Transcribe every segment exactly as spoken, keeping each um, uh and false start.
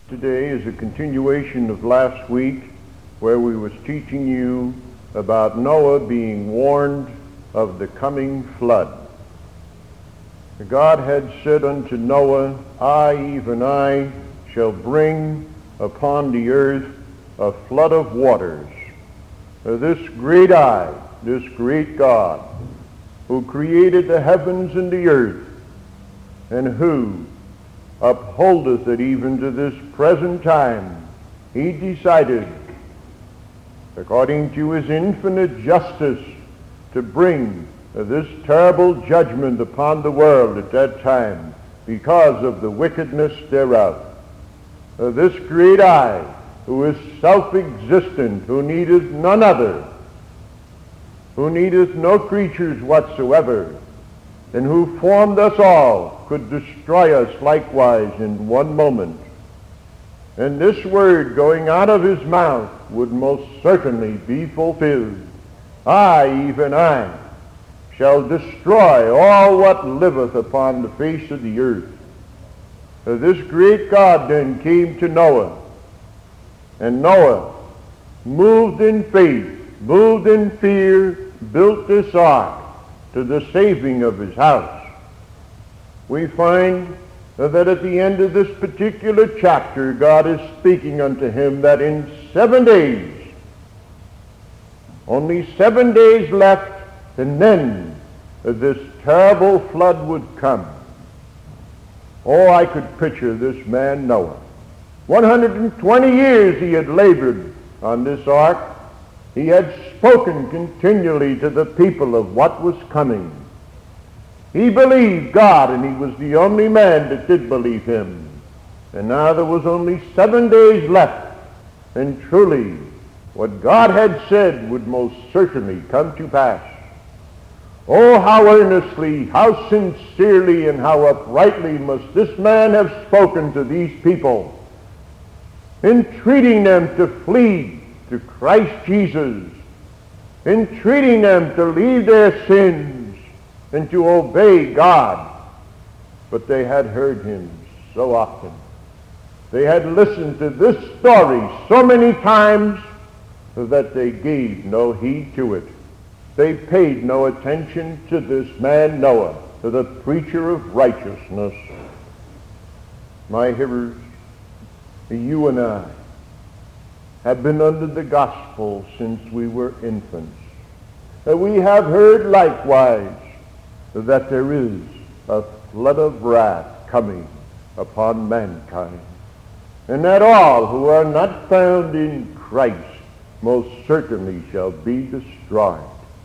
Today is a continuation of last week where we was teaching you about Noah being warned of the coming flood. God had said unto Noah, I, even I, shall bring upon the earth a flood of waters. Uh, this great I, this great God, who created the heavens and the earth, and who upholdeth it even to this present time, he decided, according to his infinite justice, to bring uh, this terrible judgment upon the world at that time because of the wickedness thereof. Uh, this great I, who is self-existent, who needeth none other, who needeth no creatures whatsoever, and who formed us all, could destroy us likewise in one moment. And this word going out of his mouth would most certainly be fulfilled. I, even I, shall destroy all what liveth upon the face of the earth. Uh, this great God then came to Noah, and Noah, moved in faith, moved in fear, built this ark to the saving of his house. We find that at the end of this particular chapter, God is speaking unto him that in seven days, only seven days left, and then this terrible flood would come. Oh, I could picture this man Noah. one hundred twenty years he had labored on this ark. He had spoken continually to the people of what was coming. He believed God, and he was the only man that did believe him. And now there was only seven days left, and truly what God had said would most certainly come to pass. Oh, how earnestly, how sincerely, and how uprightly must this man have spoken to these people, entreating them to flee to Christ Jesus, entreating them to leave their sins and to obey God. But they had heard him so often. They had listened to this story so many times that they gave no heed to it. They paid no attention to this man Noah, to the preacher of righteousness. My hearers, you and I have been under the gospel since we were infants. And we have heard likewise that there is a flood of wrath coming upon mankind, and that all who are not found in Christ most certainly shall be destroyed.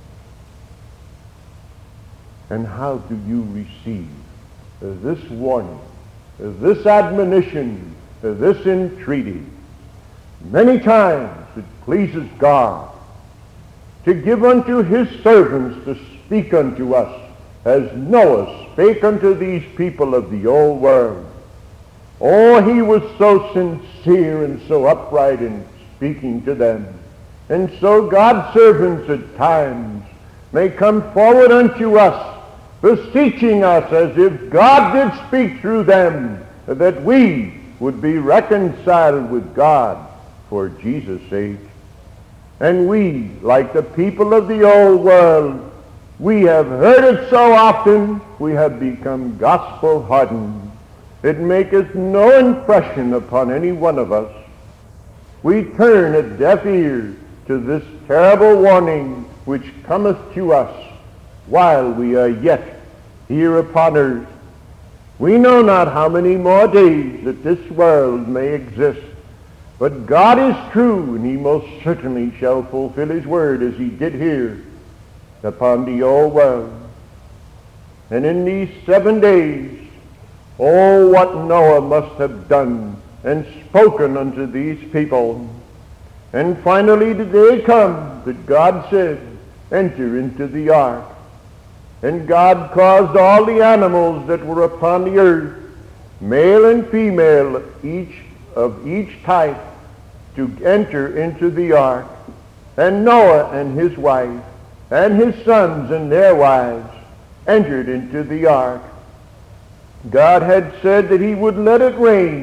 And how do you receive this warning, this admonition, this entreaty? Many times it pleases God to give unto his servants to speak unto us as Noah spake unto these people of the old world. Oh, he was so sincere and so upright in speaking to them. And so God's servants at times may come forward unto us, beseeching us as if God did speak through them, that we would be reconciled with God for Jesus' sake. And we, like the people of the old world, we have heard it so often, we have become gospel-hardened. It maketh no impression upon any one of us. We turn a deaf ear to this terrible warning which cometh to us while we are yet here upon earth. We know not how many more days that this world may exist, but God is true, and he most certainly shall fulfill his word as he did here upon the old world. And in these seven days, oh, what Noah must have done and spoken unto these people. And finally the day come that God said, enter into the ark. And God caused all the animals that were upon the earth, male and female, each of each type, to enter into the ark. And Noah and his wife and his sons and their wives entered into the ark. God had said that he would let it rain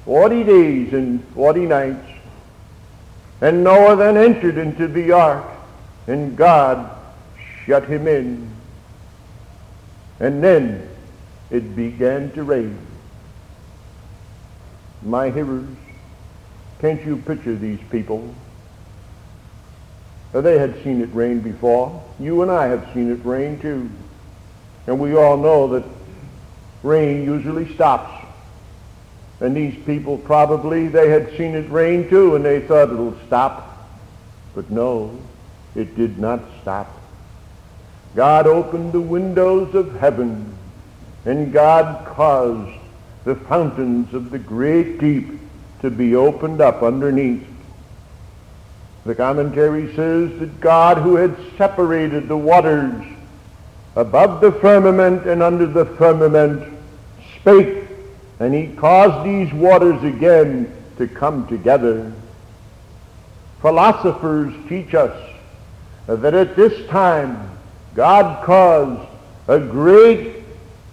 forty days and forty nights. And Noah then entered into the ark, and God shut him in. And then it began to rain. My hearers, can't you picture these people? They had seen it rain before. You and I have seen it rain too. And we all know that rain usually stops. And these people probably, they had seen it rain too, and they thought it'll stop. But no, it did not stop. God opened the windows of heaven, and God caused the fountains of the great deep to be opened up underneath. The commentary says that God, who had separated the waters above the firmament and under the firmament, spake, and he caused these waters again to come together. Philosophers teach us that at this time God caused a great,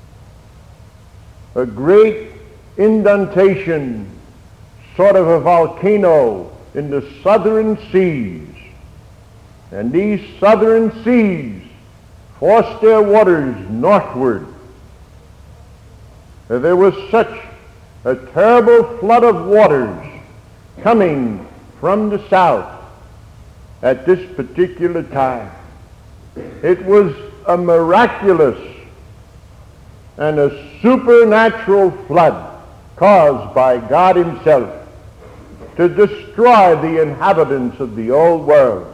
a great indentation, sort of a volcano in the southern seas. And these southern seas forced their waters northward. There was such a terrible flood of waters coming from the south at this particular time. It was a miraculous and a supernatural flood caused by God himself to destroy the inhabitants of the old world.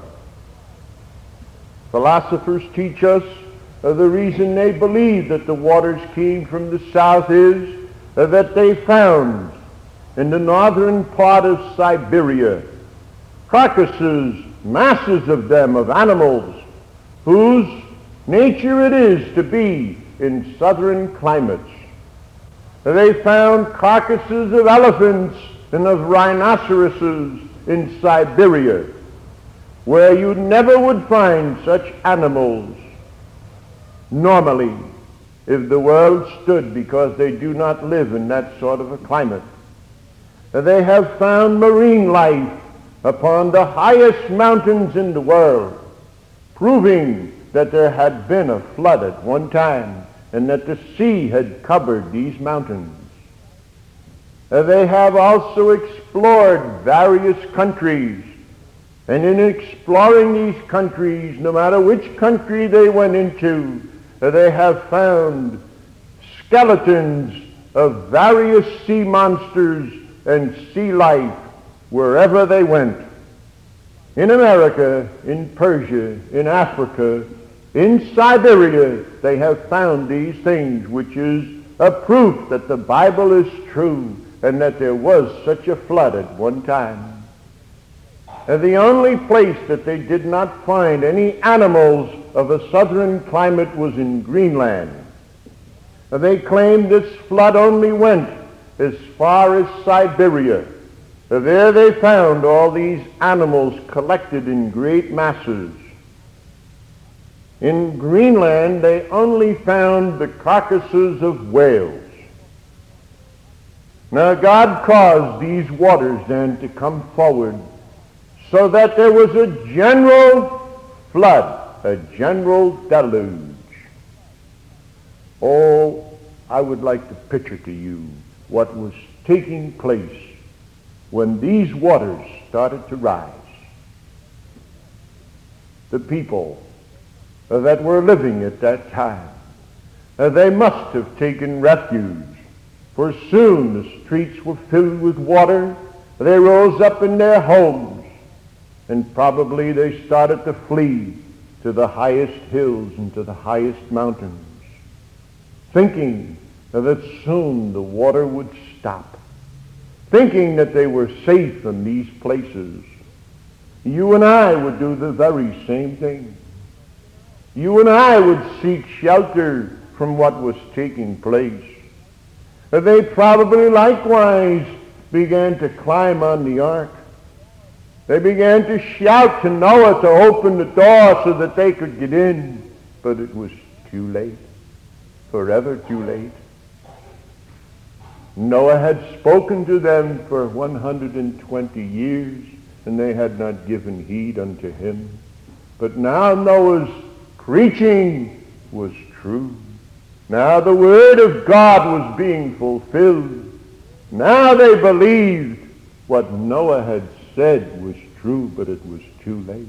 Philosophers teach us uh, the reason they believe that the waters came from the south is uh, that they found in the northern part of Siberia carcasses, masses of them, of animals whose nature it is to be in southern climates. They found carcasses of elephants and of rhinoceroses in Siberia, where you never would find such animals normally if the world stood, because they do not live in that sort of a climate. They have found marine life upon the highest mountains in the world, proving that there had been a flood at one time and that the sea had covered these mountains. They have also explored various countries, and in exploring these countries, no matter which country they went into, they have found skeletons of various sea monsters and sea life wherever they went. In America, in Persia, in Africa, in Siberia, they have found these things, which is a proof that the Bible is true and that there was such a flood at one time. And the only place that they did not find any animals of a southern climate was in Greenland. And they claimed this flood only went as far as Siberia. And there they found all these animals collected in great masses. In Greenland, they only found the carcasses of whales. Now God caused these waters then to come forward so that there was a general flood, a general deluge. Oh, I would like to picture to you what was taking place when these waters started to rise. The people that were living at that time, they must have taken refuge, for soon the streets were filled with water. They rose up in their homes, and probably they started to flee to the highest hills and to the highest mountains, thinking that soon the water would stop, thinking that they were safe in these places. You and I would do the very same thing. You and I would seek shelter from what was taking place. They probably likewise began to climb on the ark. They began to shout to Noah to open the door so that they could get in, but it was too late, forever too late. Noah had spoken to them for one hundred twenty years, and they had not given heed unto him. But now Noah's preaching was true. Now the word of God was being fulfilled. Now they believed what Noah had said was true, but it was too late.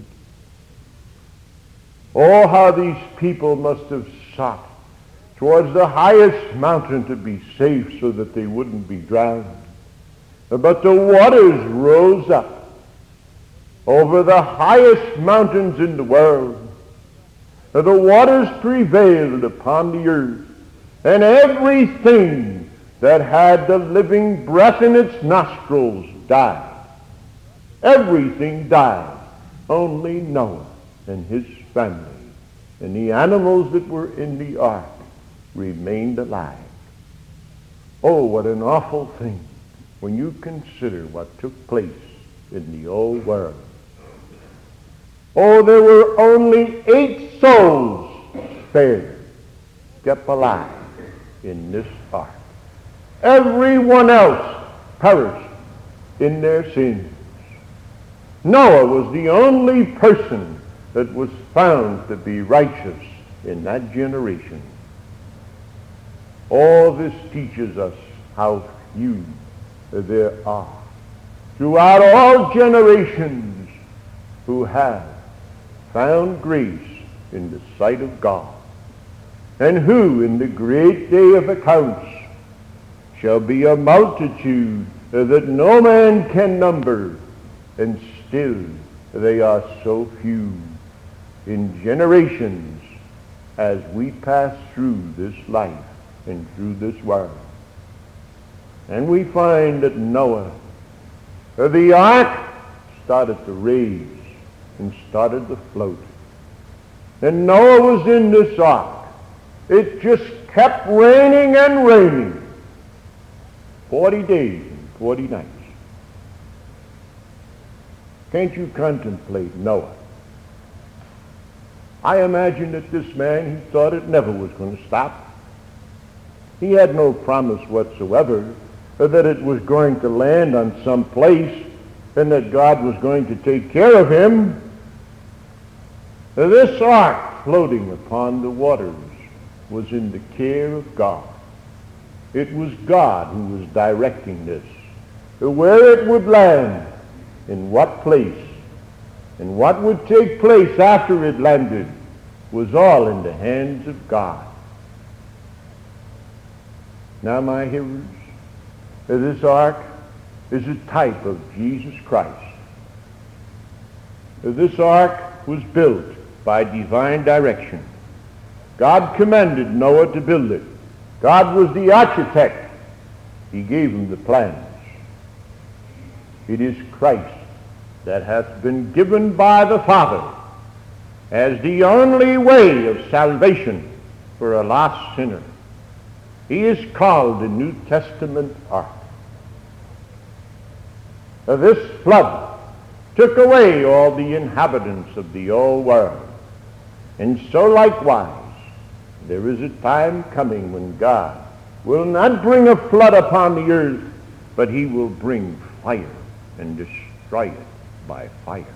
Oh, how these people must have sought towards the highest mountain to be safe so that they wouldn't be drowned. But the waters rose up over the highest mountains in the world. The waters prevailed upon the earth, and everything that had the living breath in its nostrils died. Everything died. Only Noah and his family and the animals that were in the ark remained alive. Oh, what an awful thing when you consider what took place in the old world. Oh, there were only eight souls spared, kept alive in this ark. Everyone else perished in their sins. Noah was the only person that was found to be righteous in that generation. All this teaches us how few there are throughout all generations who have found grace in the sight of God, and who in the great day of accounts shall be a multitude that no man can number, and still they are so few in generations as we pass through this life and through this world. And we find that Noah, the ark, started to raise and started to float. And Noah was in this ark. It just kept raining and raining. Forty days and forty nights. Can't you contemplate Noah? I imagine that this man, he thought it never was going to stop. He had no promise whatsoever that it was going to land on some place and that God was going to take care of him. This ark floating upon the waters was in the care of God. It was God who was directing this. Where it would land, in what place, and what would take place after it landed was all in the hands of God. Now, my hearers, this ark is a type of Jesus Christ. This ark was built by divine direction. God commanded Noah to build it. God was the architect. He gave him the plans. It is Christ that hath been given by the Father as the only way of salvation for a lost sinner. He is called the New Testament ark. This flood took away all the inhabitants of the old world. And so likewise, there is a time coming when God will not bring a flood upon the earth, but he will bring fire and destroy it by fire.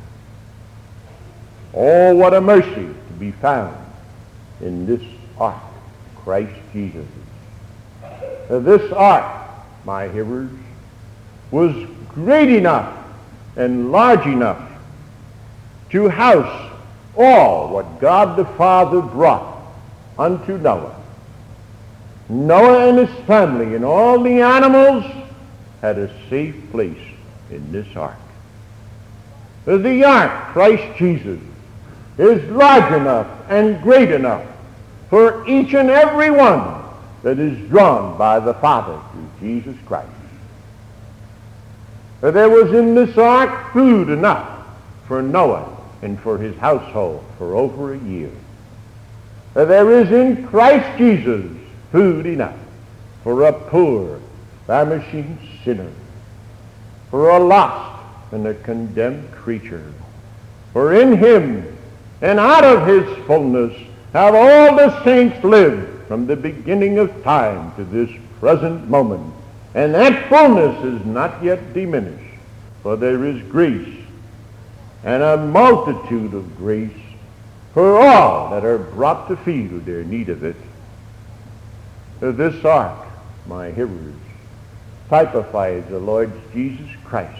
Oh, what a mercy to be found in this ark, Christ Jesus. Uh, this ark, my hearers, was great enough and large enough to house all what God the Father brought unto Noah. Noah and his family and all the animals had a safe place in this ark. The ark, Christ Jesus, is large enough and great enough for each and every one that is drawn by the Father through Jesus Christ. There was in this ark food enough for Noah and for his household for over a year. There is in Christ Jesus food enough for a poor, famishing sinner, for a lost and a condemned creature. For in him and out of his fullness have all the saints lived from the beginning of time to this present moment. And that fullness is not yet diminished, for there is grace and a multitude of grace for all that are brought to feel their need of it. This ark, my hearers, typifies the Lord Jesus Christ.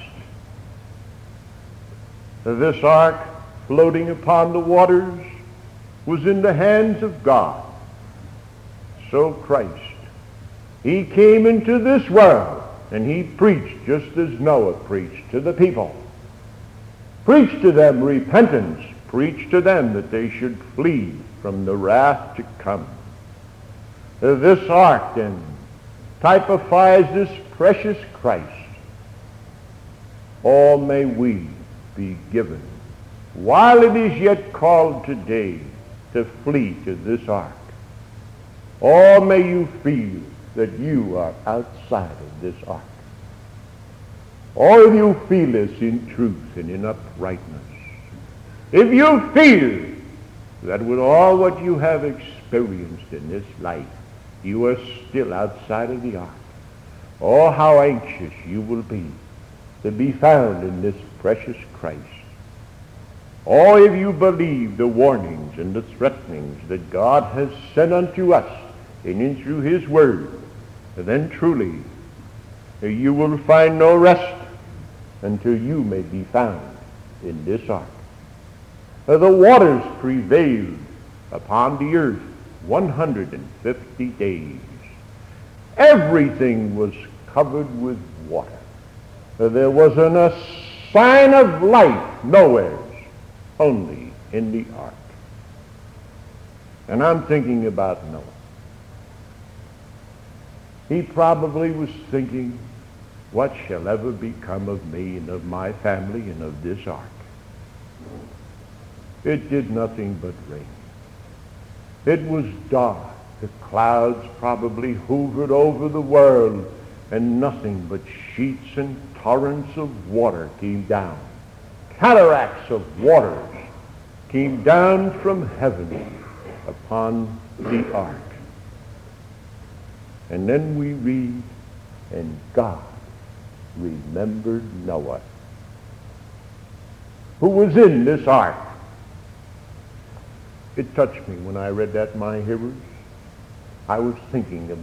This ark, floating upon the waters, was in the hands of God. So Christ, he came into this world, and he preached just as Noah preached to the people. Preached to them repentance, preached to them that they should flee from the wrath to come. This ark, then, typifies this precious Christ. Oh, may we be given, while it is yet called today, to flee to this ark. Oh, may you feel that you are outside of this ark. Oh, if you feel this in truth and in uprightness, if you feel that with all what you have experienced in this life, you are still outside of the ark, oh, how anxious you will be to be found in this precious Christ. Oh, if you believe the warnings and the threatenings that God has sent unto us in and through his word, then truly you will find no rest until you may be found in this ark. The waters prevailed upon the earth one hundred fifty days. Everything was covered with water. There wasn't a sign of life nowhere, only in the ark. And I'm thinking about Noah. He probably was thinking, what shall ever become of me and of my family and of this ark? It did nothing but rain. It was dark. The clouds probably hovered over the world, and nothing but sheets and torrents of water came down. Cataracts of waters came down from heaven upon the ark. And then we read, and God remembered Noah, who was in this ark. It touched me when I read that, my hearers. I was thinking about